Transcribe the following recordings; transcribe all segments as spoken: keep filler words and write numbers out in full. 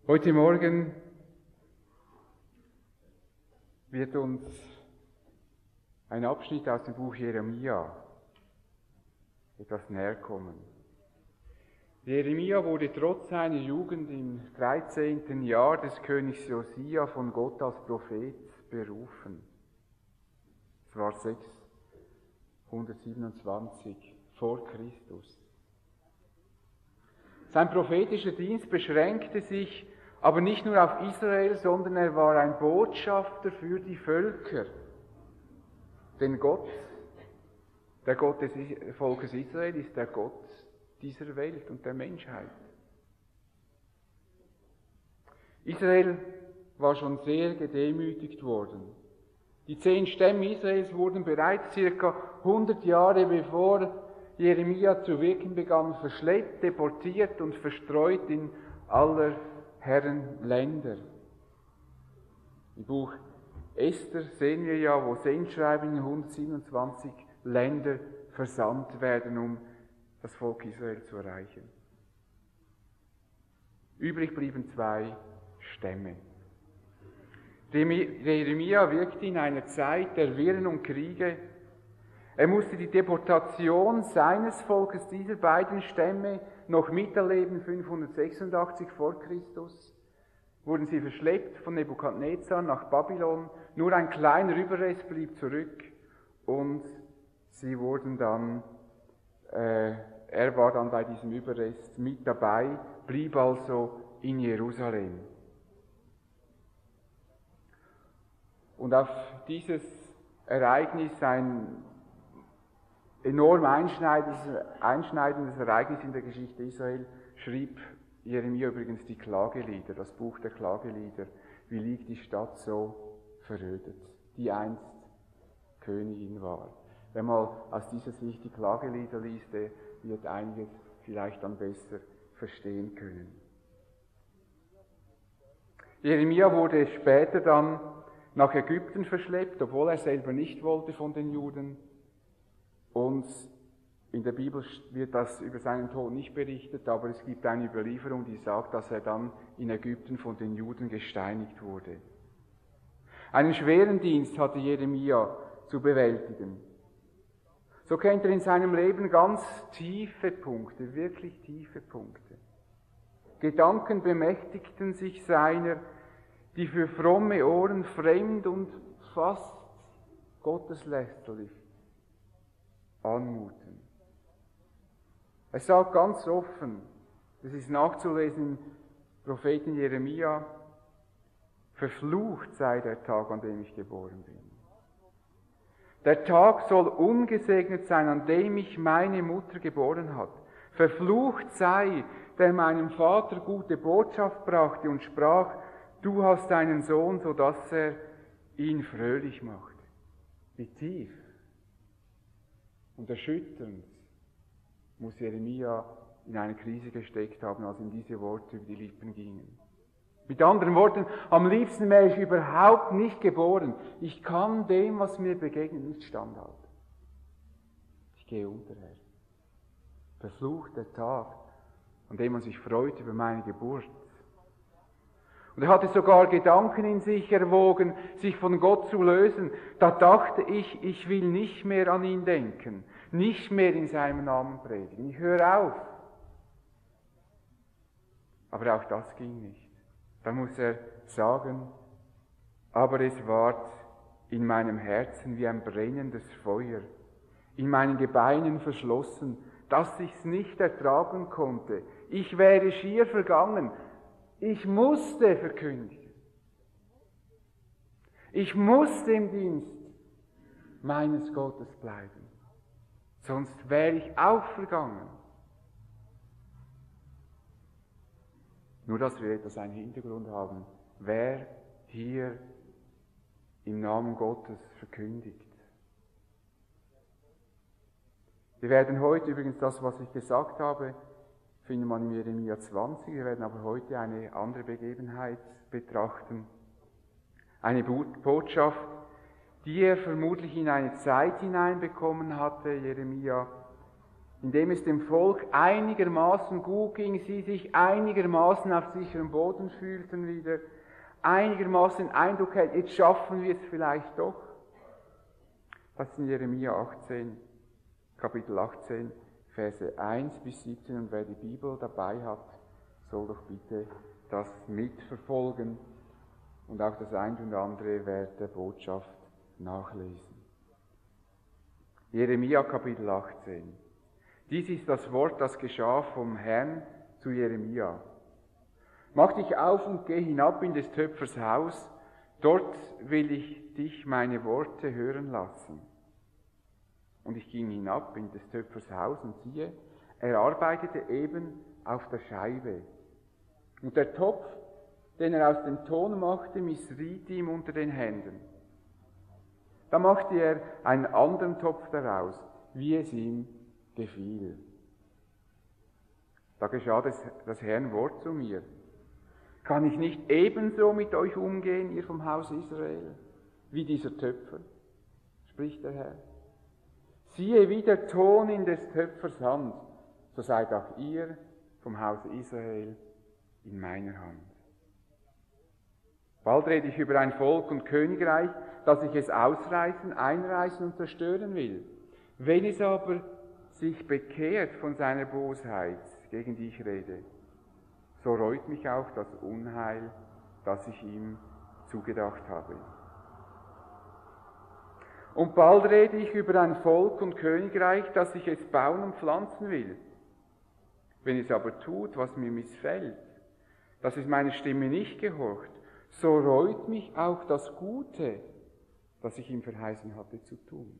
Heute Morgen wird uns ein Abschnitt aus dem Buch Jeremia etwas näher kommen. Jeremia wurde trotz seiner Jugend im dreizehnten Jahr des Königs Josia von Gott als Prophet berufen. Es war sechshundertsiebenundzwanzig vor Christus. Sein prophetischer Dienst beschränkte sich aber nicht nur auf Israel, sondern er war ein Botschafter für die Völker. Denn Gott, der Gott des Volkes Israel, ist der Gott dieser Welt und der Menschheit. Israel war schon sehr gedemütigt worden. Die zehn Stämme Israels wurden bereits circa hundert Jahre bevor Jeremia zu wirken begann, verschleppt, deportiert und verstreut in aller Herren Länder. Im Buch Esther sehen wir ja, wo Sendschreiben in hundertsiebenundzwanzig Länder versandt werden, um das Volk Israel zu erreichen. Übrig blieben zwei Stämme. Jeremia wirkte in einer Zeit der Wirren und Kriege. Er musste die Deportation seines Volkes, dieser beiden Stämme, noch miterleben. fünfhundertsechsundachtzig vor Christus wurden sie verschleppt von Nebukadnezar nach Babylon. Nur ein kleiner Überrest blieb zurück und sie wurden dann, äh, er war dann bei diesem Überrest mit dabei, blieb also in Jerusalem. Und auf dieses Ereignis, ein enorm einschneidendes, einschneidendes Ereignis in der Geschichte Israel, schrieb Jeremia übrigens die Klagelieder, das Buch der Klagelieder. Wie liegt die Stadt so verödet, die einst Königin war. Wenn man aus dieser Sicht die Klagelieder liest, der wird einiges vielleicht dann besser verstehen können. Jeremia wurde später dann nach Ägypten verschleppt, obwohl er selber nicht wollte von den Juden. Und in der Bibel wird das über seinen Tod nicht berichtet, aber es gibt eine Überlieferung, die sagt, dass er dann in Ägypten von den Juden gesteinigt wurde. Einen schweren Dienst hatte Jeremia zu bewältigen. So kennt er in seinem Leben ganz tiefe Punkte, wirklich tiefe Punkte. Gedanken bemächtigten sich seiner, die für fromme Ohren fremd und fast gotteslästerlich anmuten. Er sagt ganz offen, das ist nachzulesen im Propheten Jeremia, verflucht sei der Tag, an dem ich geboren bin. Der Tag soll ungesegnet sein, an dem mich meine Mutter geboren hat. Verflucht sei, der meinem Vater gute Botschaft brachte und sprach, du hast einen Sohn, so dass er ihn fröhlich macht. Wie tief und erschütternd muss Jeremia in eine Krise gesteckt haben, als ihm diese Worte über die Lippen gingen. Mit anderen Worten, am liebsten wäre ich überhaupt nicht geboren. Ich kann dem, was mir begegnet, nicht standhalten. Ich gehe unter, Herr. Verflucht der Tag, an dem man sich freut über meine Geburt. Und er hatte sogar Gedanken in sich erwogen, sich von Gott zu lösen. Da dachte ich, ich will nicht mehr an ihn denken, nicht mehr in seinem Namen predigen. Ich höre auf. Aber auch das ging nicht. Da muss er sagen, aber es ward in meinem Herzen wie ein brennendes Feuer, in meinen Gebeinen verschlossen, dass ich's nicht ertragen konnte. Ich wäre schier vergangen. Ich musste verkündigen. Ich musste im Dienst meines Gottes bleiben. Sonst wäre ich auch vergangen. Nur, dass wir etwas einen Hintergrund haben. Wer hier im Namen Gottes verkündigt. Wir werden heute übrigens das, was ich gesagt habe, findet man in Jeremia zwanzig. Wir werden aber heute eine andere Begebenheit betrachten. Eine Botschaft, die er vermutlich in eine Zeit hineinbekommen hatte, Jeremia, indem es dem Volk einigermaßen gut ging, sie sich einigermaßen auf sicherem Boden fühlten wieder, einigermaßen den Eindruck hätten, jetzt schaffen wir es vielleicht doch. Das ist in Jeremia achtzehn, Kapitel achtzehn, Verse eins bis siebzehn, und wer die Bibel dabei hat, soll doch bitte das mitverfolgen und auch das ein und andere während der Botschaft nachlesen. Jeremia Kapitel achtzehn. Dies ist das Wort, das geschah vom Herrn zu Jeremia. Mach dich auf und geh hinab in des Töpfers Haus, dort will ich dich meine Worte hören lassen. Und ich ging hinab in des Töpfers Haus und siehe, er arbeitete eben auf der Scheibe. Und der Topf, den er aus dem Ton machte, missriet ihm unter den Händen. Da machte er einen anderen Topf daraus, wie es ihm gefiel. Da geschah das, das Herrn Wort zu mir. Kann ich nicht ebenso mit euch umgehen, ihr vom Haus Israel, wie dieser Töpfer, spricht der Herr. Siehe, wie der Ton in des Töpfers Hand, so seid auch ihr vom Haus Israel in meiner Hand. Bald rede ich über ein Volk und Königreich, dass ich es ausreißen, einreißen und zerstören will. Wenn es aber sich bekehrt von seiner Bosheit, gegen die ich rede, so reut mich auch das Unheil, das ich ihm zugedacht habe. Und bald rede ich über ein Volk und Königreich, dass ich es bauen und pflanzen will. Wenn es aber tut, was mir missfällt, dass es meine Stimme nicht gehorcht, so reut mich auch das Gute, das ich ihm verheißen hatte zu tun.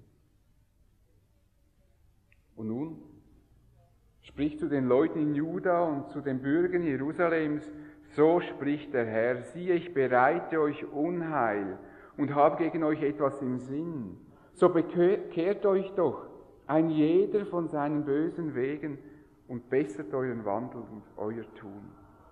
Und nun sprich zu den Leuten in Juda und zu den Bürgern Jerusalems, so spricht der Herr, siehe, ich bereite euch Unheil und habe gegen euch etwas im Sinn. So bekehrt euch doch ein jeder von seinen bösen Wegen und bessert euren Wandel und euer Tun.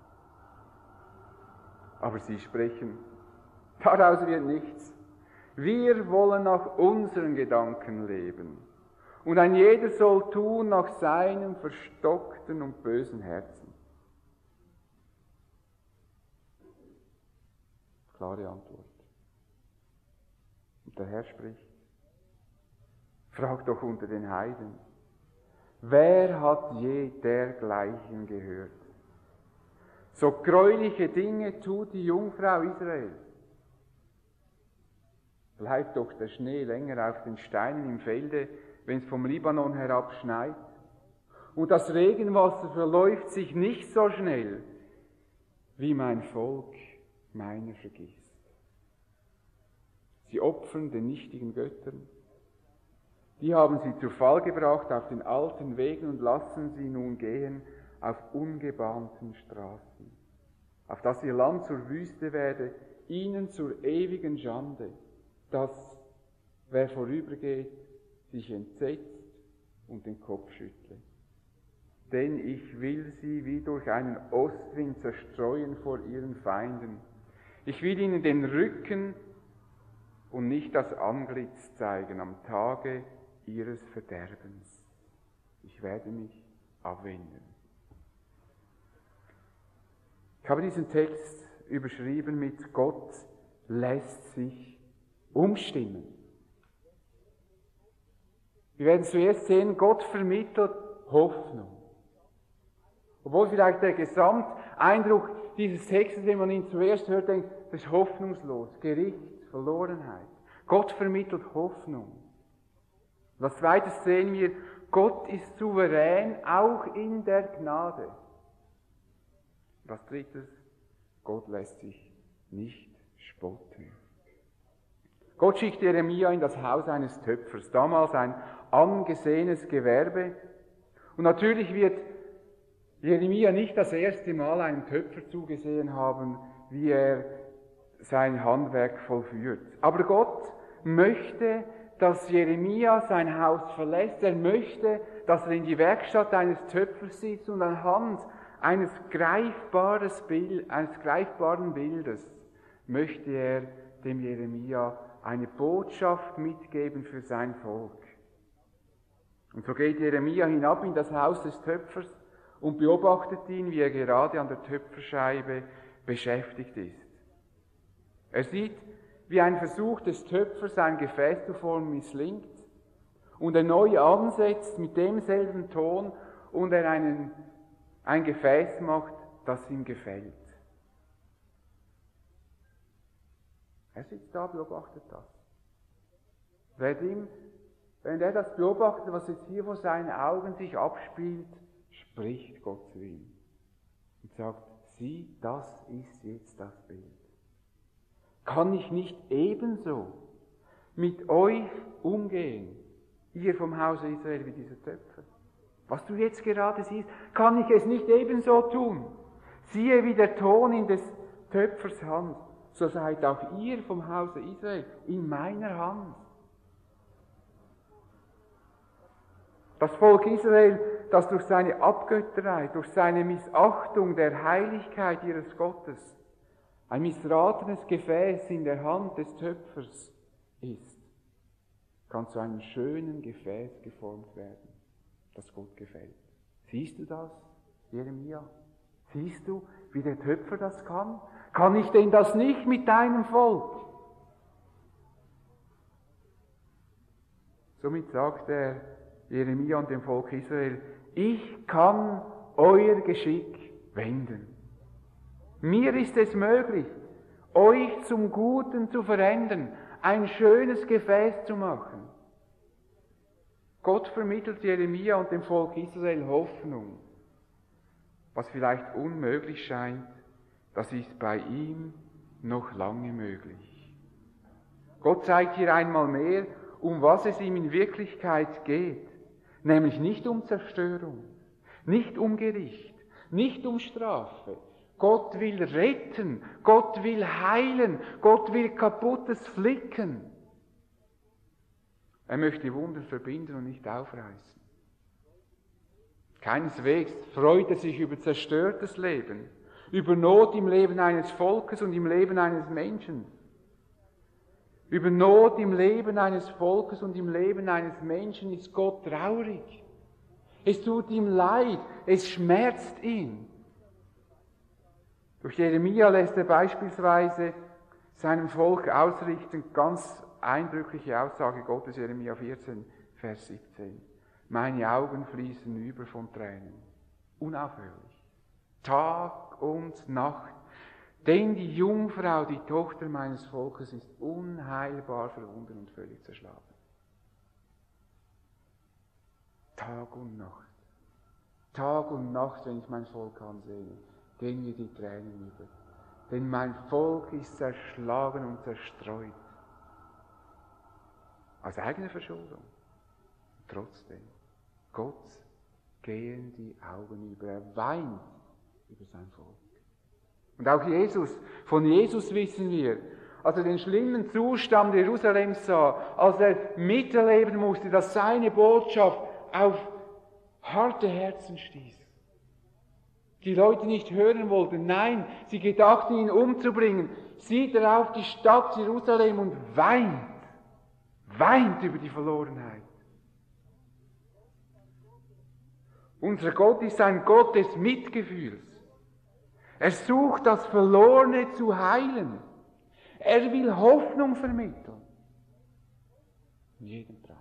Aber sie sprechen, daraus wird nichts. Wir wollen nach unseren Gedanken leben. Und ein jeder soll tun nach seinem verstockten und bösen Herzen. Klare Antwort. Und der Herr spricht, frag doch unter den Heiden, wer hat je dergleichen gehört? So gräuliche Dinge tut die Jungfrau Israel. Bleibt doch der Schnee länger auf den Steinen im Felde, wenn es vom Libanon herab schneit. Und das Regenwasser verläuft sich nicht so schnell, wie mein Volk meiner vergisst. Sie opfern den nichtigen Göttern. Die haben sie zu Fall gebracht auf den alten Wegen und lassen sie nun gehen auf ungebahnten Straßen, auf dass ihr Land zur Wüste werde, ihnen zur ewigen Schande, dass, wer vorübergeht, sich entsetzt und den Kopf schüttle. Denn ich will sie wie durch einen Ostwind zerstreuen vor ihren Feinden. Ich will ihnen den Rücken und nicht das Antlitz zeigen am Tage ihres Verderbens. Ich werde mich abwenden. Ich habe diesen Text überschrieben mit Gott lässt sich umstimmen. Wir werden zuerst sehen, Gott vermittelt Hoffnung. Obwohl vielleicht der Gesamteindruck dieses Textes, wenn man ihn zuerst hört, denkt, das ist hoffnungslos, Gericht, Verlorenheit. Gott vermittelt Hoffnung. Und als zweites sehen wir, Gott ist souverän, auch in der Gnade. Und als drittes, Gott lässt sich nicht spotten. Gott schickt Jeremia in das Haus eines Töpfers, damals ein angesehenes Gewerbe. Und natürlich wird Jeremia nicht das erste Mal einem Töpfer zugesehen haben, wie er sein Handwerk vollführt. Aber Gott möchte, dass Jeremia sein Haus verlässt. Er möchte, dass er in die Werkstatt eines Töpfers sitzt und anhand eines, greifbares Bild, eines greifbaren Bildes möchte er dem Jeremia eine Botschaft mitgeben für sein Volk. Und so geht Jeremia hinab in das Haus des Töpfers und beobachtet ihn, wie er gerade an der Töpferscheibe beschäftigt ist. Er sieht, wie ein Versuch des Töpfers, ein Gefäß zu formen, misslingt und er neu ansetzt mit demselben Ton und er einen, ein Gefäß macht, das ihm gefällt. Er sitzt da, beobachtet das. Während, ihm, während er das beobachtet, was jetzt hier vor seinen Augen sich abspielt, spricht Gott zu ihm und sagt, sieh, das ist jetzt das Bild. Kann ich nicht ebenso mit euch umgehen, ihr vom Hause Israel, wie dieser Töpfer? Was du jetzt gerade siehst, kann ich es nicht ebenso tun? Siehe, wie der Ton in des Töpfers Hand, so seid auch ihr vom Hause Israel in meiner Hand. Das Volk Israel, das durch seine Abgötterei, durch seine Missachtung der Heiligkeit ihres Gottes ein missratenes Gefäß in der Hand des Töpfers ist, kann zu einem schönen Gefäß geformt werden, das Gott gefällt. Siehst du das, Jeremia? Siehst du, wie der Töpfer das kann? Kann ich denn das nicht mit deinem Volk? Somit sagt er Jeremia und dem Volk Israel, ich kann euer Geschick wenden. Mir ist es möglich, euch zum Guten zu verändern, ein schönes Gefäß zu machen. Gott vermittelt Jeremia und dem Volk Israel Hoffnung. Was vielleicht unmöglich scheint, das ist bei ihm noch lange möglich. Gott zeigt hier einmal mehr, um was es ihm in Wirklichkeit geht, nämlich nicht um Zerstörung, nicht um Gericht, nicht um Strafe. Gott will retten, Gott will heilen, Gott will Kaputtes flicken. Er möchte Wunder verbinden und nicht aufreißen. Keineswegs freut er sich über zerstörtes Leben, über Not im Leben eines Volkes und im Leben eines Menschen. Über Not im Leben eines Volkes und im Leben eines Menschen ist Gott traurig. Es tut ihm leid, es schmerzt ihn. Durch Jeremia lässt er beispielsweise seinem Volk ausrichten, ganz eindrückliche Aussage Gottes, Jeremia vierzehn, Vers siebzehn. Meine Augen fließen über von Tränen, unaufhörlich, Tag und Nacht, denn die Jungfrau, die Tochter meines Volkes, ist unheilbar verwundet und völlig zerschlagen. Tag und Nacht, Tag und Nacht, wenn ich mein Volk ansehe, gehen mir die Tränen über. Denn mein Volk ist zerschlagen und zerstreut. Aus eigener Verschuldung. Trotzdem, Gott gehen die Augen über. Er weint über sein Volk. Und auch Jesus, von Jesus wissen wir, als er den schlimmen Zustand Jerusalems sah, als er miterleben musste, dass seine Botschaft auf harte Herzen stieß. Die Leute nicht hören wollten, nein, sie gedachten, ihn umzubringen, sieht er auf die Stadt Jerusalem und weint, weint über die Verlorenheit. Unser Gott ist ein Gott des Mitgefühls. Er sucht, das Verlorene zu heilen. Er will Hoffnung vermitteln. In jedem Preis.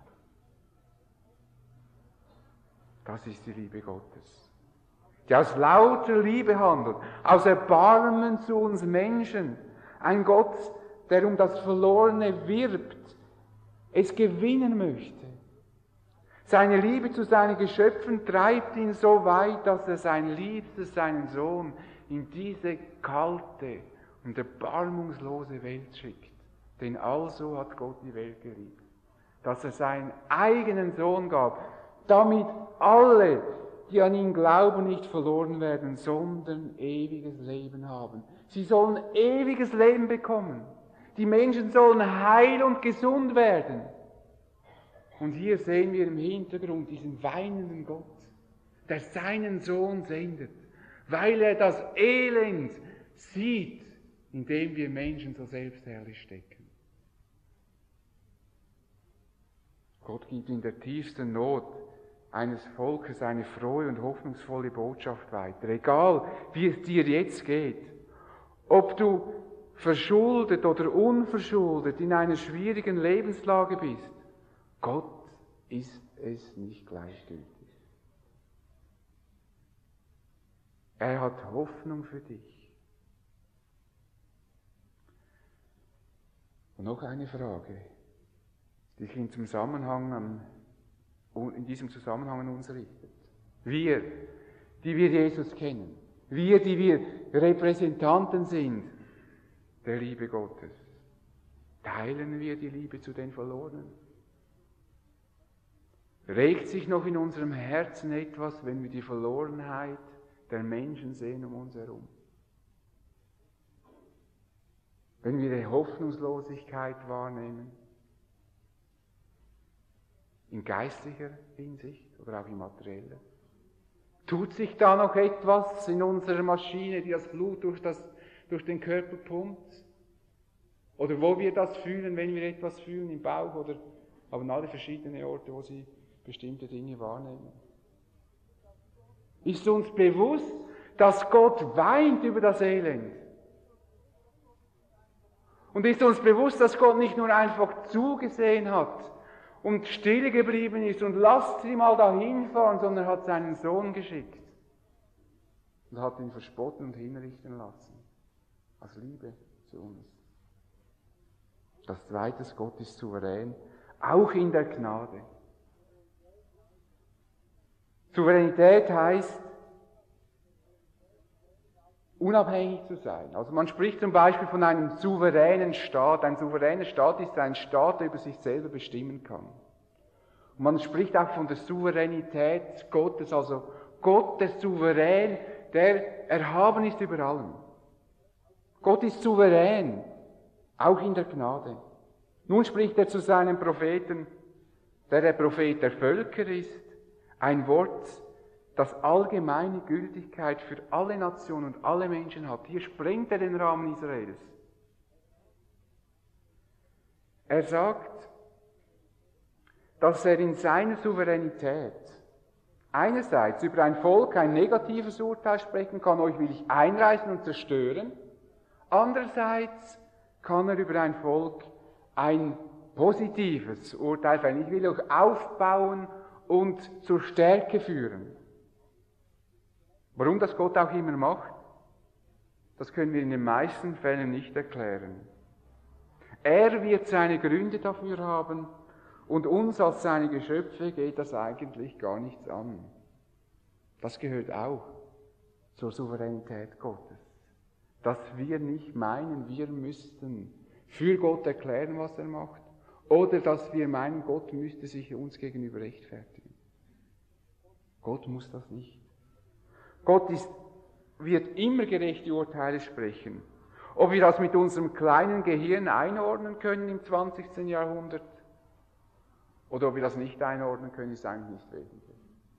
Das ist die Liebe Gottes, die aus lauter Liebe handelt, aus Erbarmen zu uns Menschen. Ein Gott, der um das Verlorene wirbt, es gewinnen möchte. Seine Liebe zu seinen Geschöpfen treibt ihn so weit, dass er sein Liebstes, seinen Sohn, in diese kalte und erbarmungslose Welt schickt. Denn also hat Gott die Welt geliebt, dass er seinen eigenen Sohn gab, damit alle, die an ihn glauben, nicht verloren werden, sondern ewiges Leben haben. Sie sollen ewiges Leben bekommen. Die Menschen sollen heil und gesund werden. Und hier sehen wir im Hintergrund diesen weinenden Gott, der seinen Sohn sendet, weil er das Elend sieht, in dem wir Menschen so selbstherrlich stecken. Gott gibt in der tiefsten Not eines Volkes eine frohe und hoffnungsvolle Botschaft weiter. Egal, wie es dir jetzt geht, ob du verschuldet oder unverschuldet in einer schwierigen Lebenslage bist, Gott ist es nicht gleichgültig. Er hat Hoffnung für dich. Und noch eine Frage, die sich in, Zusammenhang an, in diesem Zusammenhang an uns richtet. Wir, die wir Jesus kennen, wir, die wir Repräsentanten sind der Liebe Gottes, teilen wir die Liebe zu den Verlorenen? Regt sich noch in unserem Herzen etwas, wenn wir die Verlorenheit der Menschen sehen um uns herum? Wenn wir die Hoffnungslosigkeit wahrnehmen? In geistlicher Hinsicht oder auch in materieller? Tut sich da noch etwas in unserer Maschine, die das Blut durch, das, durch den Körper pumpt? Oder wo wir das fühlen, wenn wir etwas fühlen, im Bauch? Oder haben alle verschiedene Orte, wo sie bestimmte Dinge wahrnehmen? Ist uns bewusst, dass Gott weint über das Elend? Und ist uns bewusst, dass Gott nicht nur einfach zugesehen hat und still geblieben ist und lasst sie mal dahin fahren, sondern hat seinen Sohn geschickt und hat ihn verspotten und hinrichten lassen. Aus Liebe zu uns. Das Zweite, Gott ist souverän, auch in der Gnade. Souveränität heißt, unabhängig zu sein. Also man spricht zum Beispiel von einem souveränen Staat. Ein souveräner Staat ist ein Staat, der über sich selber bestimmen kann. Und man spricht auch von der Souveränität Gottes, also Gott, der Souverän, der erhaben ist über allem. Gott ist souverän, auch in der Gnade. Nun spricht er zu seinen Propheten, der der Prophet der Völker ist, ein Wort, das allgemeine Gültigkeit für alle Nationen und alle Menschen hat. Hier sprengt er den Rahmen Israels. Er sagt, dass er in seiner Souveränität einerseits über ein Volk ein negatives Urteil sprechen kann, euch will ich einreißen und zerstören. Andererseits kann er über ein Volk ein positives Urteil fällen. Ich will euch aufbauen und zur Stärke führen. Warum das Gott auch immer macht, das können wir in den meisten Fällen nicht erklären. Er wird seine Gründe dafür haben und uns als seine Geschöpfe geht das eigentlich gar nichts an. Das gehört auch zur Souveränität Gottes. Dass wir nicht meinen, wir müssten für Gott erklären, was er macht, oder dass wir meinen, Gott müsste sich uns gegenüber rechtfertigen. Gott muss das nicht. Gott ist, wird immer gerechte Urteile sprechen. Ob wir das mit unserem kleinen Gehirn einordnen können im zwanzigsten Jahrhundert oder ob wir das nicht einordnen können, ist eigentlich nicht wesentlich.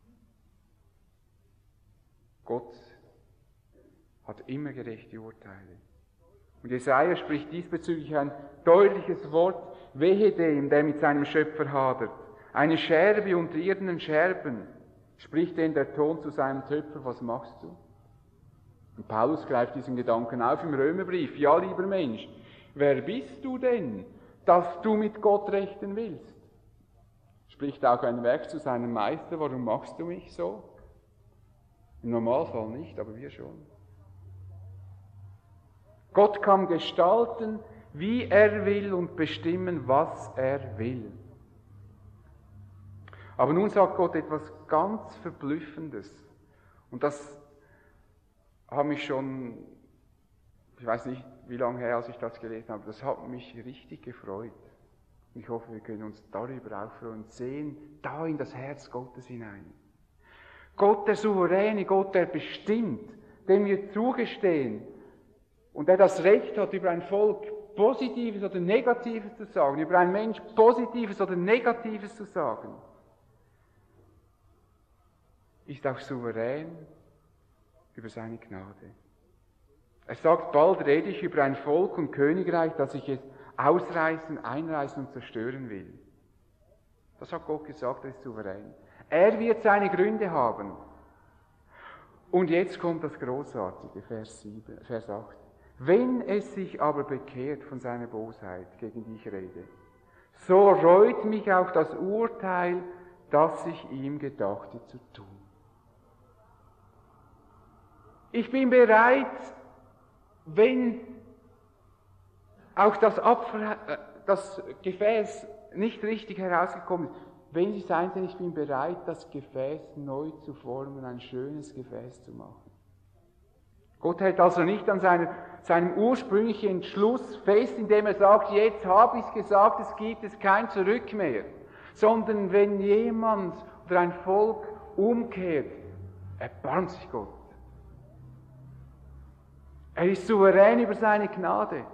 Gott hat immer gerechte Urteile. Und Jesaja spricht diesbezüglich ein deutliches Wort: Wehe dem, der mit seinem Schöpfer hadert. Eine Scherbe unter irdenen Scherben, spricht denn der Ton zu seinem Töpfer, was machst du? Und Paulus greift diesen Gedanken auf im Römerbrief. Ja, lieber Mensch, wer bist du denn, dass du mit Gott rechten willst? Spricht auch ein Werk zu seinem Meister, warum machst du mich so? Im Normalfall nicht, aber wir schon. Gott kann gestalten, wie er will und bestimmen, was er will. Aber nun sagt Gott etwas ganz Verblüffendes. Und das hat mich schon, ich weiß nicht, wie lange her, als ich das gelesen habe, das hat mich richtig gefreut. Ich hoffe, wir können uns darüber auch freuen und sehen da in das Herz Gottes hinein. Gott, der Souveräne, Gott, der bestimmt, dem wir zugestehen und der das Recht hat, über ein Volk Positives oder Negatives zu sagen, über einen Mensch Positives oder Negatives zu sagen, ist auch souverän über seine Gnade. Er sagt, bald rede ich über ein Volk und Königreich, das ich es ausreißen, einreißen und zerstören will. Das hat Gott gesagt, er ist souverän. Er wird seine Gründe haben. Und jetzt kommt das Großartige, Vers sieben, Vers acht. Wenn es sich aber bekehrt von seiner Bosheit, gegen die ich rede, so reut mich auch das Urteil, das ich ihm gedachte zu tun. Ich bin bereit, wenn auch das, Apfel, das Gefäß nicht richtig herausgekommen ist, wenn Sie sein sollen, ich bin bereit, das Gefäß neu zu formen, ein schönes Gefäß zu machen. Gott hält also nicht an seinem, seinem ursprünglichen Entschluss fest, indem er sagt, jetzt habe ich es gesagt, es gibt es kein Zurück mehr. Sondern wenn jemand oder ein Volk umkehrt, erbarmt sich Gott. Er ist souverän über seine Gnade.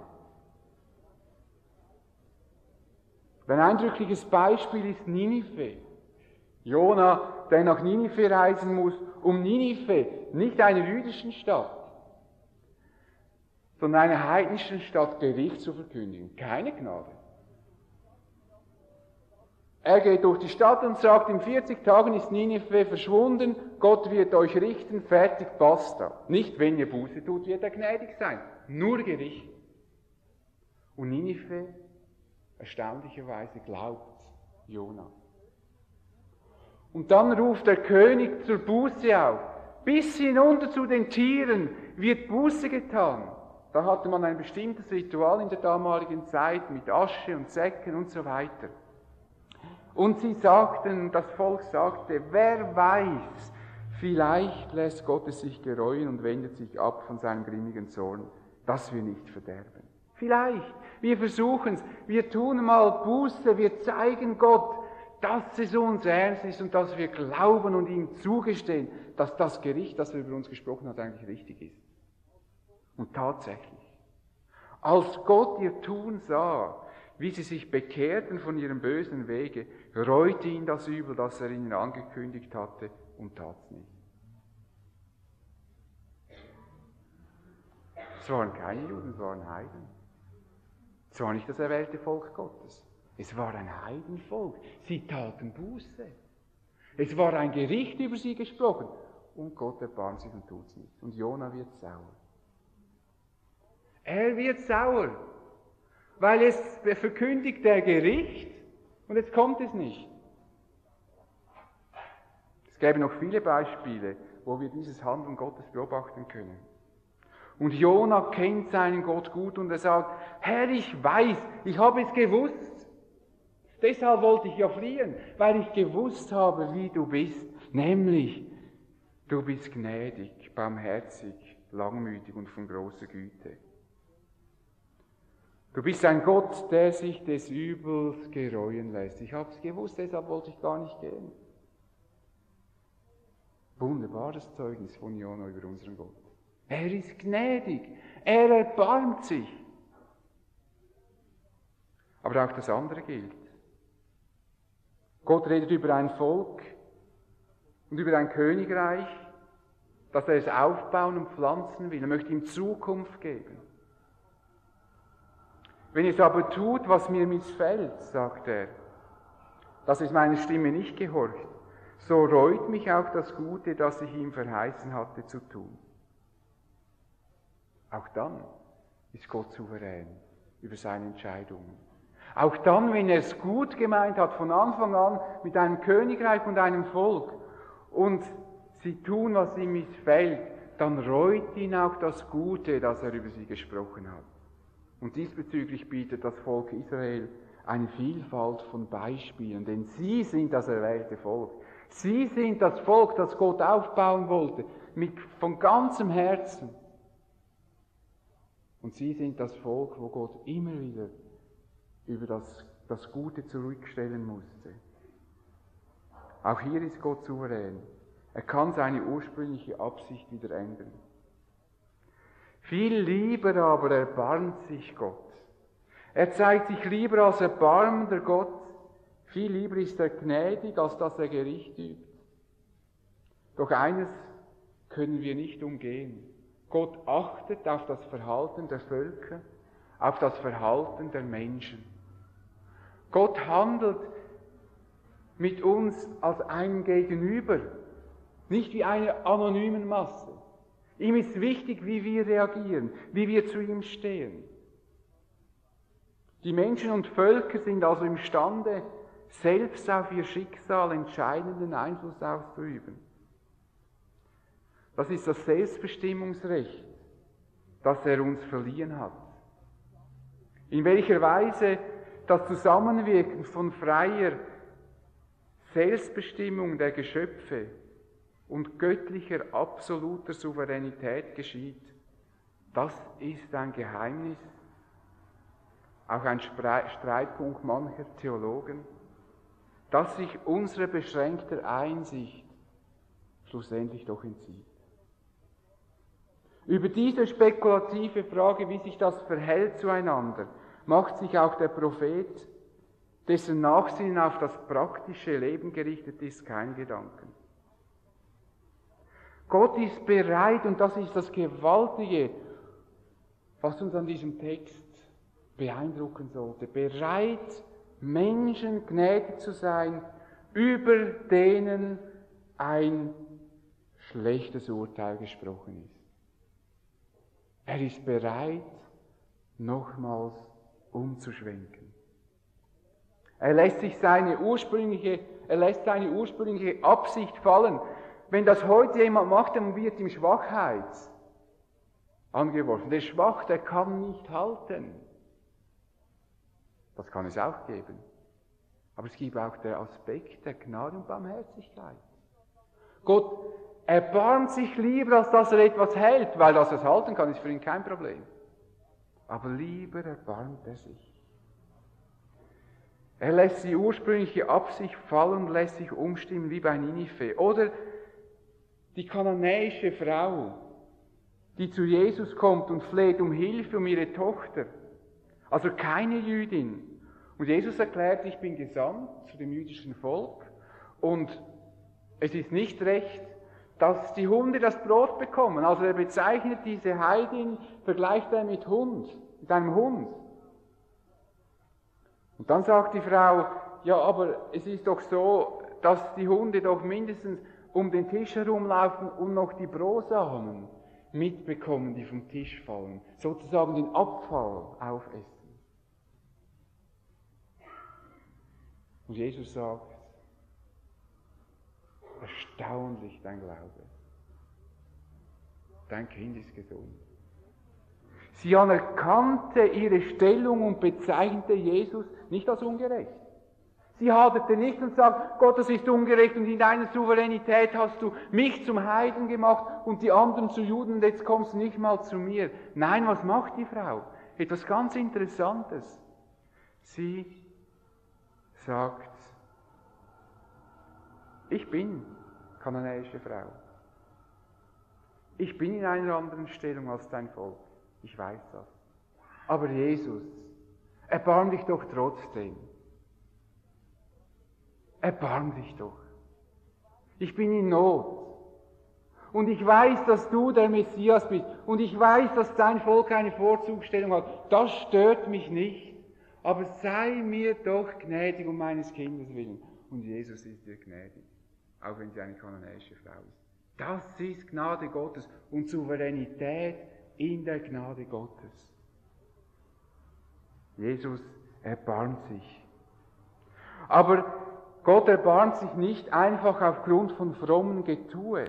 Ein eindrückliches Beispiel ist Ninive. Jona, der nach Ninive reisen muss, um Ninive, nicht einer jüdischen Stadt, sondern einer heidnischen Stadt Gericht zu verkündigen. Keine Gnade. Er geht durch die Stadt und sagt, in vierzig Tagen ist Ninive verschwunden, Gott wird euch richten, fertig, basta. Nicht, wenn ihr Buße tut, wird er gnädig sein. Nur Gericht. Und Ninive, erstaunlicherweise, glaubt Jona. Und dann ruft der König zur Buße auf. Bis hinunter zu den Tieren wird Buße getan. Da hatte man ein bestimmtes Ritual in der damaligen Zeit mit Asche und Säcken und so weiter. Und sie sagten, das Volk sagte, wer weiß, vielleicht lässt Gott es sich gereuen und wendet sich ab von seinem grimmigen Zorn, dass wir nicht verderben. Vielleicht, wir versuchen es, wir tun mal Buße, wir zeigen Gott, dass es uns ernst ist und dass wir glauben und ihm zugestehen, dass das Gericht, das er über uns gesprochen hat, eigentlich richtig ist. Und tatsächlich, als Gott ihr Tun sah, wie sie sich bekehrten von ihrem bösen Wege, reute ihn das Übel, das er ihnen angekündigt hatte, und tat es nicht. Es waren keine Juden, es waren Heiden. Es war nicht das erwählte Volk Gottes. Es war ein Heidenvolk. Sie taten Buße. Es war ein Gericht über sie gesprochen. Und Gott erbarmt sich und tut es nicht. Und Jona wird sauer. Er wird sauer, weil es verkündigt der Gericht und jetzt kommt es nicht. Es gäbe noch viele Beispiele, wo wir dieses Handeln Gottes beobachten können. Und Jona kennt seinen Gott gut und er sagt, Herr, ich weiß, ich habe es gewusst. Deshalb wollte ich ja fliehen, weil ich gewusst habe, wie du bist. Nämlich, du bist gnädig, barmherzig, langmütig und von großer Güte. Du bist ein Gott, der sich des Übels gereuen lässt. Ich habe es gewusst, deshalb wollte ich gar nicht gehen. Wunderbares Zeugnis von Jona über unseren Gott. Er ist gnädig, er erbarmt sich. Aber auch das andere gilt. Gott redet über ein Volk und über ein Königreich, dass er es aufbauen und pflanzen will. Er möchte ihm Zukunft geben. Wenn es aber tut, was mir missfällt, sagt er, dass es meiner Stimme nicht gehorcht, so reut mich auch das Gute, das ich ihm verheißen hatte zu tun. Auch dann ist Gott souverän über seine Entscheidungen. Auch dann, wenn er es gut gemeint hat, von Anfang an mit einem Königreich und einem Volk, und sie tun, was ihm missfällt, dann reut ihn auch das Gute, das er über sie gesprochen hat. Und diesbezüglich bietet das Volk Israel eine Vielfalt von Beispielen, denn sie sind das erwählte Volk. Sie sind das Volk, das Gott aufbauen wollte, mit, von ganzem Herzen. Und sie sind das Volk, wo Gott immer wieder über das, das Gute zurückstellen musste. Auch hier ist Gott souverän. Er kann seine ursprüngliche Absicht wieder ändern. Viel lieber aber erbarmt sich Gott. Er zeigt sich lieber als erbarmender Gott. Viel lieber ist er gnädig, als dass er Gericht übt. Doch eines können wir nicht umgehen. Gott achtet auf das Verhalten der Völker, auf das Verhalten der Menschen. Gott handelt mit uns als einem Gegenüber, nicht wie eine anonyme Masse. Ihm ist wichtig, wie wir reagieren, wie wir zu ihm stehen. Die Menschen und Völker sind also imstande, selbst auf ihr Schicksal entscheidenden Einfluss auszuüben. Das ist das Selbstbestimmungsrecht, das er uns verliehen hat. In welcher Weise das Zusammenwirken von freier Selbstbestimmung der Geschöpfe und göttlicher absoluter Souveränität geschieht, das ist ein Geheimnis, auch ein Streitpunkt mancher Theologen, das sich unserer beschränkter Einsicht schlussendlich doch entzieht. Über diese spekulative Frage, wie sich das verhält zueinander, macht sich auch der Prophet, dessen Nachsinnen auf das praktische Leben gerichtet ist, keine Gedanken. Gott ist bereit, und das ist das Gewaltige, was uns an diesem Text beeindrucken sollte, bereit, Menschen gnädig zu sein, über denen ein schlechtes Urteil gesprochen ist. Er ist bereit, nochmals umzuschwenken. Er lässt sich seine ursprüngliche, er lässt seine ursprüngliche Absicht fallen. Wenn das heute jemand macht, dann wird ihm Schwachheit angeworfen. Der Schwach, der kann nicht halten. Das kann es auch geben. Aber es gibt auch den Aspekt der Gnade und Barmherzigkeit. Gott erbarmt sich lieber, als dass er etwas hält, weil das es halten kann, ist für ihn kein Problem. Aber lieber erbarmt er sich. Er lässt die ursprüngliche Absicht fallen und lässt sich umstimmen wie bei Ninive. Oder die kananäische Frau, die zu Jesus kommt und fleht um Hilfe um ihre Tochter. Also keine Jüdin. Und Jesus erklärt, ich bin gesandt zu dem jüdischen Volk und es ist nicht recht, dass die Hunde das Brot bekommen. Also er bezeichnet diese Heidin, vergleicht er mit Hund, mit einem Hund. Und dann sagt die Frau, ja, aber es ist doch so, dass die Hunde doch mindestens um den Tisch herumlaufen und noch die Brosamen mitbekommen, die vom Tisch fallen. Sozusagen den Abfall aufessen. Und Jesus sagt, erstaunlich dein Glaube. Dein Kind ist gesund. Sie anerkannte ihre Stellung und bezeichnete Jesus nicht als ungerecht. Sie haderte nicht und sagt, Gott, das ist ungerecht und in deiner Souveränität hast du mich zum Heiden gemacht und die anderen zu Juden und jetzt kommst du nicht mal zu mir. Nein, was macht die Frau? Etwas ganz Interessantes. Sie sagt, ich bin kananäische Frau. Ich bin in einer anderen Stellung als dein Volk. Ich weiß das. Aber Jesus, erbarm dich doch trotzdem. Erbarm dich doch. Ich bin in Not. Und ich weiß, dass du der Messias bist. Und ich weiß, dass dein Volk eine Vorzugsstellung hat. Das stört mich nicht. Aber sei mir doch gnädig um meines Kindes willen. Und Jesus ist dir gnädig. Auch wenn sie eine kananäische Frau ist. Das ist Gnade Gottes und Souveränität in der Gnade Gottes. Jesus erbarmt sich. Aber Gott erbarmt sich nicht einfach aufgrund von frommen Getue,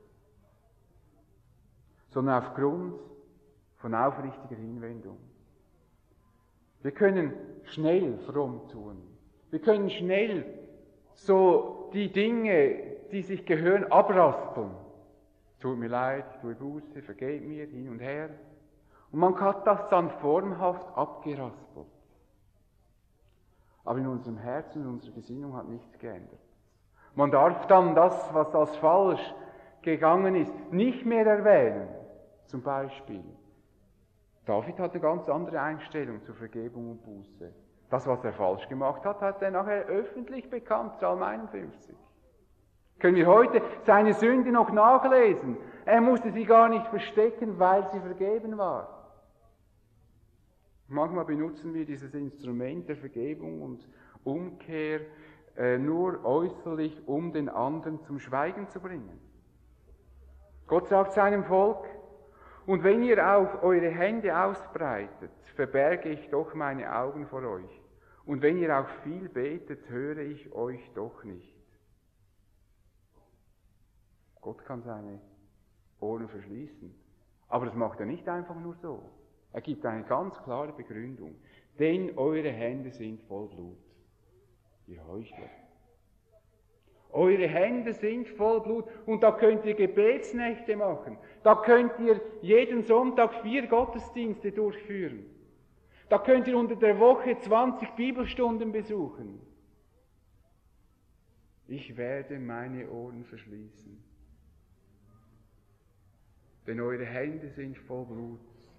sondern aufgrund von aufrichtiger Hinwendung. Wir können schnell fromm tun. Wir können schnell so die Dinge, die sich gehören, abraspeln. Tut mir leid, tue Buße, vergib mir, hin und her. Und man hat das dann formhaft abgeraspelt. Aber in unserem Herzen, in unserer Gesinnung hat nichts geändert. Man darf dann das, was als falsch gegangen ist, nicht mehr erwähnen. Zum Beispiel, David hat eine ganz andere Einstellung zur Vergebung und Buße. Das, was er falsch gemacht hat, hat er nachher öffentlich bekannt, Psalm einundfünfzig. Können wir heute seine Sünde noch nachlesen? Er musste sie gar nicht verstecken, weil sie vergeben war. Manchmal benutzen wir dieses Instrument der Vergebung und Umkehr äh, nur äußerlich, um den anderen zum Schweigen zu bringen. Gott sagt seinem Volk, und wenn ihr auf eure Hände ausbreitet, verberge ich doch meine Augen vor euch. Und wenn ihr auch viel betet, höre ich euch doch nicht. Gott kann seine Ohren verschließen. Aber das macht er nicht einfach nur so. Er gibt eine ganz klare Begründung. Denn eure Hände sind voll Blut, ihr Heuchler. Eure Hände sind voll Blut und da könnt ihr Gebetsnächte machen. Da könnt ihr jeden Sonntag vier Gottesdienste durchführen. Da könnt ihr unter der Woche zwanzig Bibelstunden besuchen. Ich werde meine Ohren verschließen. Denn eure Hände sind voll Blut.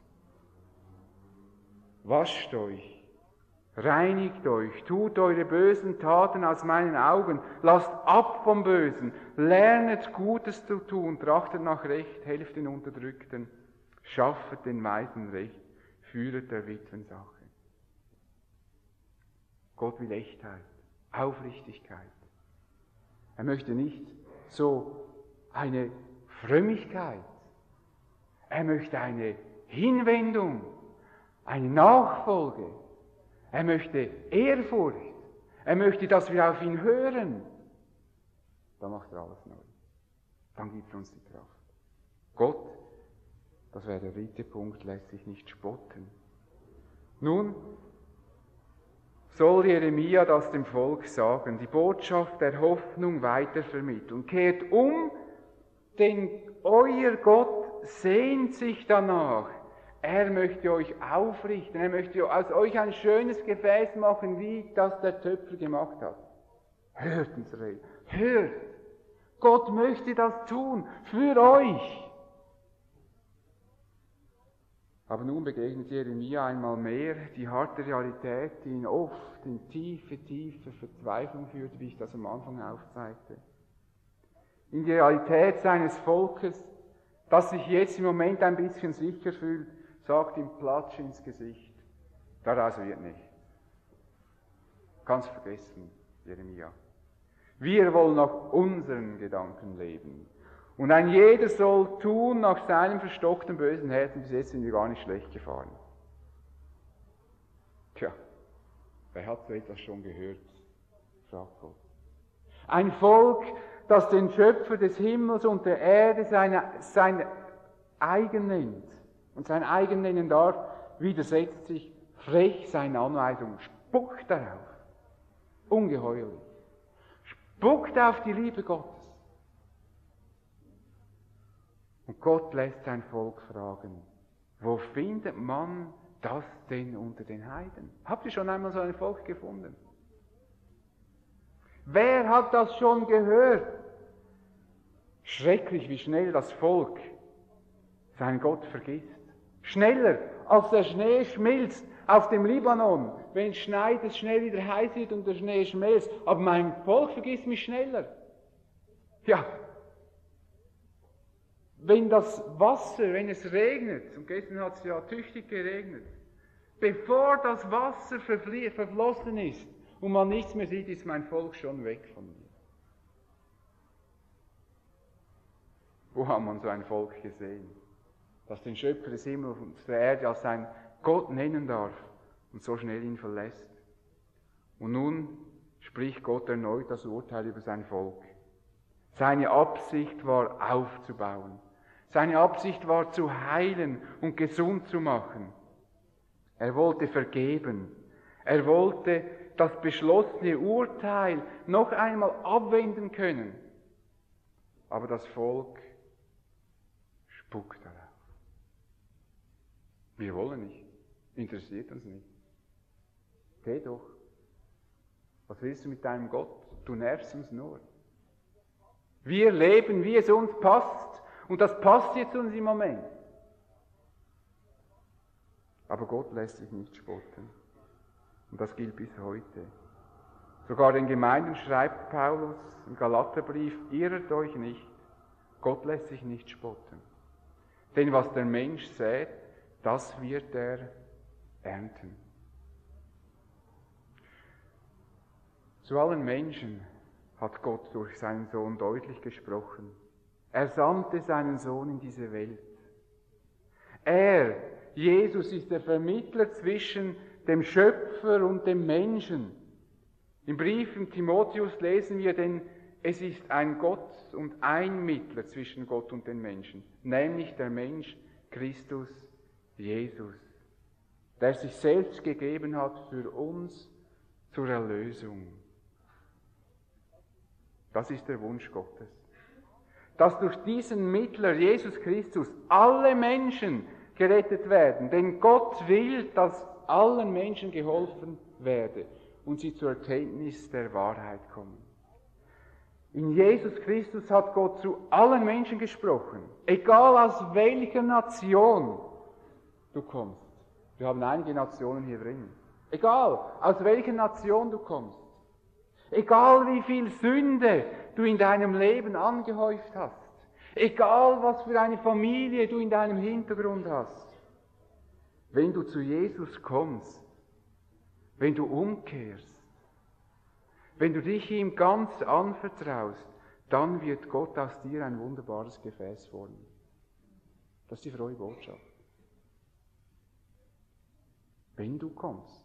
Wascht euch, reinigt euch, tut eure bösen Taten aus meinen Augen, lasst ab vom Bösen, lernet Gutes zu tun, trachtet nach Recht, helft den Unterdrückten, schaffet den Weisen Recht, führet der Witwen Sache. Gott will Echtheit, Aufrichtigkeit. Er möchte nicht so eine Frömmigkeit, er möchte eine Hinwendung, eine Nachfolge. Er möchte Ehrfurcht. Er möchte, dass wir auf ihn hören. Dann macht er alles neu. Dann gibt er uns die Kraft. Gott, das wäre der dritte Punkt, lässt sich nicht spotten. Nun soll Jeremia das dem Volk sagen, die Botschaft der Hoffnung weitervermitteln. Kehrt um, denn euer Gott sehnt sich danach. Er möchte euch aufrichten, er möchte aus euch ein schönes Gefäß machen, wie das der Töpfer gemacht hat. Hört, Israel, hört! Gott möchte das tun, für euch! Aber nun begegnet Jeremia einmal mehr die harte Realität, die ihn oft in tiefe, tiefe Verzweiflung führt, wie ich das am Anfang aufzeigte. In die Realität seines Volkes, das sich jetzt im Moment ein bisschen sicher fühlt, sagt ihm Platsch ins Gesicht. Daraus wird nichts. Ganz vergessen, Jeremia. Wir wollen nach unseren Gedanken leben. Und ein jeder soll tun nach seinem verstockten bösen Herzen. Bis jetzt sind wir gar nicht schlecht gefahren. Tja, wer hat so etwas schon gehört? Fragt Gott. Ein Volk, das den Schöpfer des Himmels und der Erde seine, sein eigen nennt und sein eigen nennen darf, widersetzt sich frech seinen Anweisungen, spuckt darauf. Ungeheuerlich. Spuckt auf die Liebe Gottes. Und Gott lässt sein Volk fragen, wo findet man das denn unter den Heiden? Habt ihr schon einmal so ein Volk gefunden? Wer hat das schon gehört? Schrecklich, wie schnell das Volk seinen Gott vergisst. Schneller, als der Schnee schmilzt auf dem Libanon. Wenn es schneit, es schnell wieder heiß wird und der Schnee schmilzt. Aber mein Volk vergisst mich schneller. Ja. Wenn das Wasser, wenn es regnet, und gestern hat es ja tüchtig geregnet, bevor das Wasser verflossen ist und man nichts mehr sieht, ist mein Volk schon weg von mir. Wo hat man so ein Volk gesehen, das den Schöpfer des Himmels und der Erde als sein Gott nennen darf und so schnell ihn verlässt? Und nun spricht Gott erneut das Urteil über sein Volk. Seine Absicht war aufzubauen. Seine Absicht war zu heilen und gesund zu machen. Er wollte vergeben. Er wollte das beschlossene Urteil noch einmal abwenden können. Aber das Volk spuckt darauf. Wir wollen nicht. Interessiert uns nicht. Geh doch. Was willst du mit deinem Gott? Du nervst uns nur. Wir leben, wie es uns passt. Und das passt jetzt uns im Moment. Aber Gott lässt sich nicht spotten. Und das gilt bis heute. Sogar den Gemeinden schreibt Paulus im Galaterbrief, irrt euch nicht. Gott lässt sich nicht spotten. Denn was der Mensch sät, das wird er ernten. Zu allen Menschen hat Gott durch seinen Sohn deutlich gesprochen. Er sandte seinen Sohn in diese Welt. Er, Jesus, ist der Vermittler zwischen dem Schöpfer und dem Menschen. Im Brief im Timotheus lesen wir, denn es ist ein Gott und ein Mittler zwischen Gott und den Menschen, nämlich der Mensch Christus Jesus, der sich selbst gegeben hat für uns zur Erlösung. Das ist der Wunsch Gottes. Dass durch diesen Mittler, Jesus Christus, alle Menschen gerettet werden. Denn Gott will, dass allen Menschen geholfen werde und sie zur Erkenntnis der Wahrheit kommen. In Jesus Christus hat Gott zu allen Menschen gesprochen, egal aus welcher Nation du kommst. Wir haben einige Nationen hier drin. Egal, aus welcher Nation du kommst. Egal, wie viel Sünde du in deinem Leben angehäuft hast. Egal, was für eine Familie du in deinem Hintergrund hast. Wenn du zu Jesus kommst, wenn du umkehrst, wenn du dich ihm ganz anvertraust, dann wird Gott aus dir ein wunderbares Gefäß formen. Das ist die frohe Botschaft. Wenn du kommst.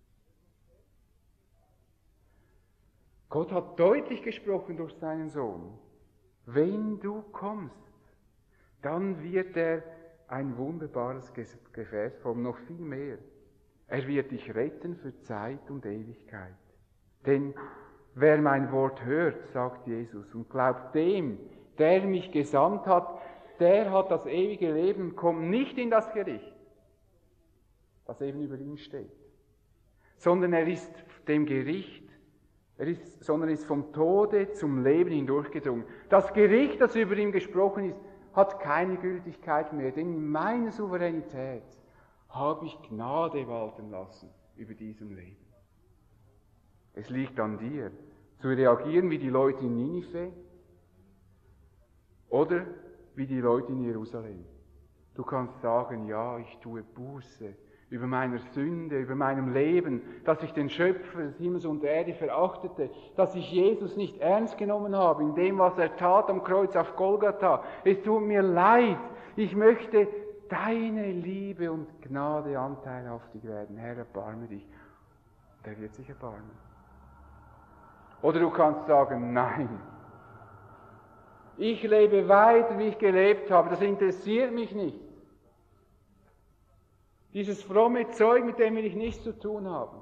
Gott hat deutlich gesprochen durch seinen Sohn. Wenn du kommst, dann wird er ein wunderbares Gefäß formen, noch viel mehr. Er wird dich retten für Zeit und Ewigkeit. Denn wer mein Wort hört, sagt Jesus, und glaubt dem, der mich gesandt hat, der hat das ewige Leben und kommt nicht in das Gericht, das eben über ihm steht, sondern er ist dem Gericht, er ist, sondern ist vom Tode zum Leben hindurchgedrungen. Das Gericht, das über ihm gesprochen ist, hat keine Gültigkeit mehr, denn in meiner Souveränität habe ich Gnade walten lassen über diesem Leben. Es liegt an dir, zu reagieren wie die Leute in Ninive oder wie die Leute in Jerusalem. Du kannst sagen, ja, ich tue Buße über meiner Sünde, über meinem Leben, dass ich den Schöpfer des Himmels und der Erde verachtete, dass ich Jesus nicht ernst genommen habe in dem, was er tat am Kreuz auf Golgatha. Es tut mir leid, ich möchte deine Liebe und Gnade anteilhaftig werden. Herr, erbarme dich. Der wird sich erbarmen. Oder du kannst sagen, nein, ich lebe weiter, wie ich gelebt habe, das interessiert mich nicht. Dieses fromme Zeug, mit dem will ich nichts zu tun haben.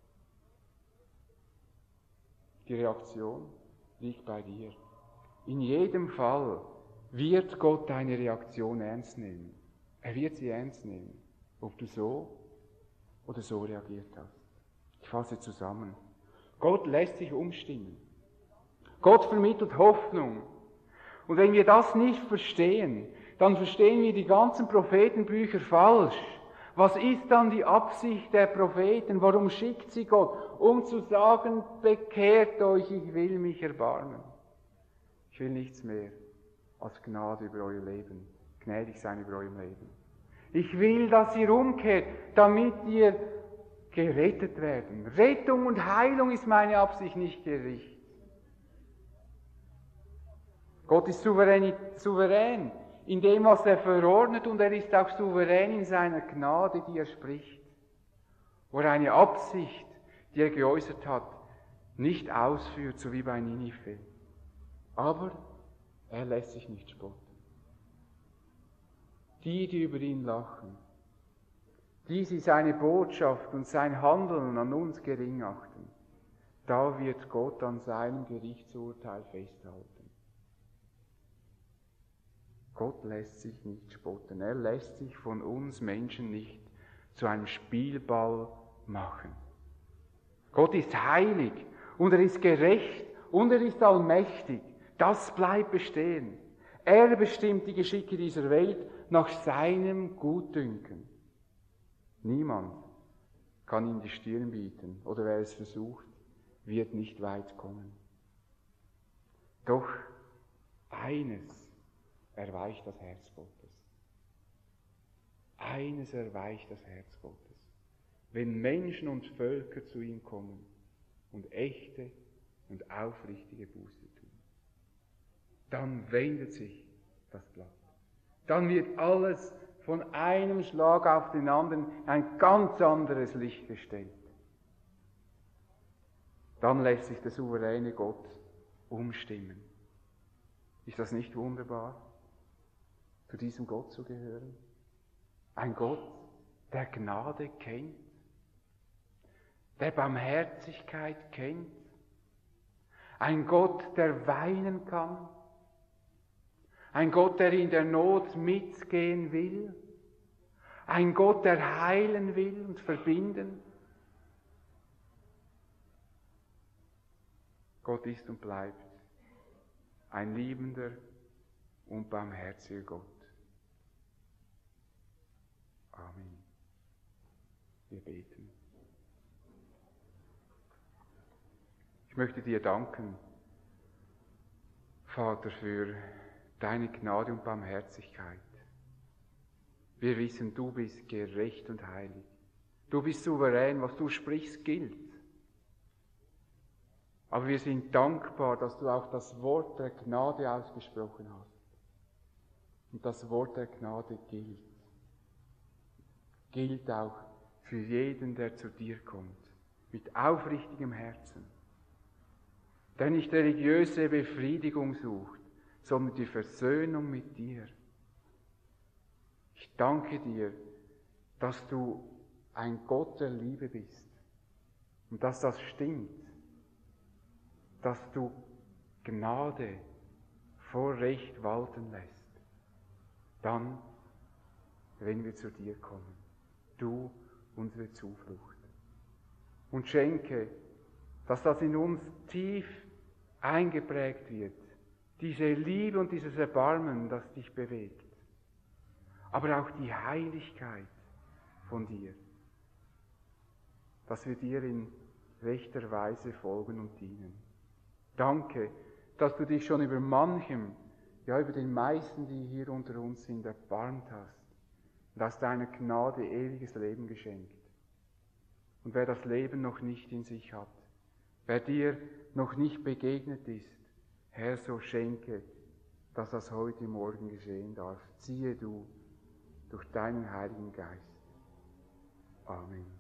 Die Reaktion liegt bei dir. In jedem Fall wird Gott deine Reaktion ernst nehmen. Er wird sie ernst nehmen, ob du so oder so reagiert hast. Ich fasse zusammen. Gott lässt sich umstimmen. Gott vermittelt Hoffnung. Und wenn wir das nicht verstehen, dann verstehen wir die ganzen Prophetenbücher falsch. Was ist dann die Absicht der Propheten? Warum schickt sie Gott? Um zu sagen, bekehrt euch, ich will mich erbarmen. Ich will nichts mehr als Gnade über euer Leben, gnädig sein über euer Leben. Ich will, dass ihr umkehrt, damit ihr gerettet werden. Rettung und Heilung ist meine Absicht, nicht Gericht. Gott ist souverän, souverän in dem, was er verordnet, und er ist auch souverän in seiner Gnade, die er spricht, wo er eine Absicht, die er geäußert hat, nicht ausführt, so wie bei Ninive. Aber er lässt sich nicht spotten. Die, die über ihn lachen, die sie seine Botschaft und sein Handeln an uns gering achten, da wird Gott an seinem Gerichtsurteil festhalten. Gott lässt sich nicht spotten. Er lässt sich von uns Menschen nicht zu einem Spielball machen. Gott ist heilig und er ist gerecht und er ist allmächtig. Das bleibt bestehen. Er bestimmt die Geschicke dieser Welt nach seinem Gutdünken. Niemand kann ihm die Stirn bieten oder wer es versucht, wird nicht weit kommen. Doch eines erweicht das Herz Gottes. Eines erweicht das Herz Gottes. Wenn Menschen und Völker zu ihm kommen und echte und aufrichtige Buße tun. Dann wendet sich das Blatt. Dann wird alles von einem Schlag auf den anderen in ein ganz anderes Licht gestellt. Dann lässt sich der souveräne Gott umstimmen. Ist das nicht wunderbar, zu diesem Gott zu gehören? Ein Gott, der Gnade kennt, der Barmherzigkeit kennt, ein Gott, der weinen kann, ein Gott, der in der Not mitgehen will, ein Gott, der heilen will und verbinden. Gott ist und bleibt ein liebender und barmherziger Gott. Amen. Wir beten. Ich möchte dir danken, Vater, für deine Gnade und Barmherzigkeit. Wir wissen, du bist gerecht und heilig. Du bist souverän, was du sprichst, gilt. Aber wir sind dankbar, dass du auch das Wort der Gnade ausgesprochen hast. Und das Wort der Gnade gilt. Gilt auch für jeden, der zu dir kommt, mit aufrichtigem Herzen, der nicht religiöse Befriedigung sucht, sondern die Versöhnung mit dir. Ich danke dir, dass du ein Gott der Liebe bist und dass das stimmt, dass du Gnade vor Recht walten lässt. Dann, wenn wir zu dir kommen, du unsere Zuflucht. Und schenke, dass das in uns tief eingeprägt wird, diese Liebe und dieses Erbarmen, das dich bewegt, aber auch die Heiligkeit von dir, dass wir dir in rechter Weise folgen und dienen. Danke, dass du dich schon über manchem, ja über den meisten, die hier unter uns sind, erbarmt hast und aus deiner Gnade ewiges Leben geschenkt. Und wer das Leben noch nicht in sich hat, wer dir noch nicht begegnet ist, Herr, so schenke, dass das heute Morgen geschehen darf. Ziehe du durch deinen Heiligen Geist. Amen.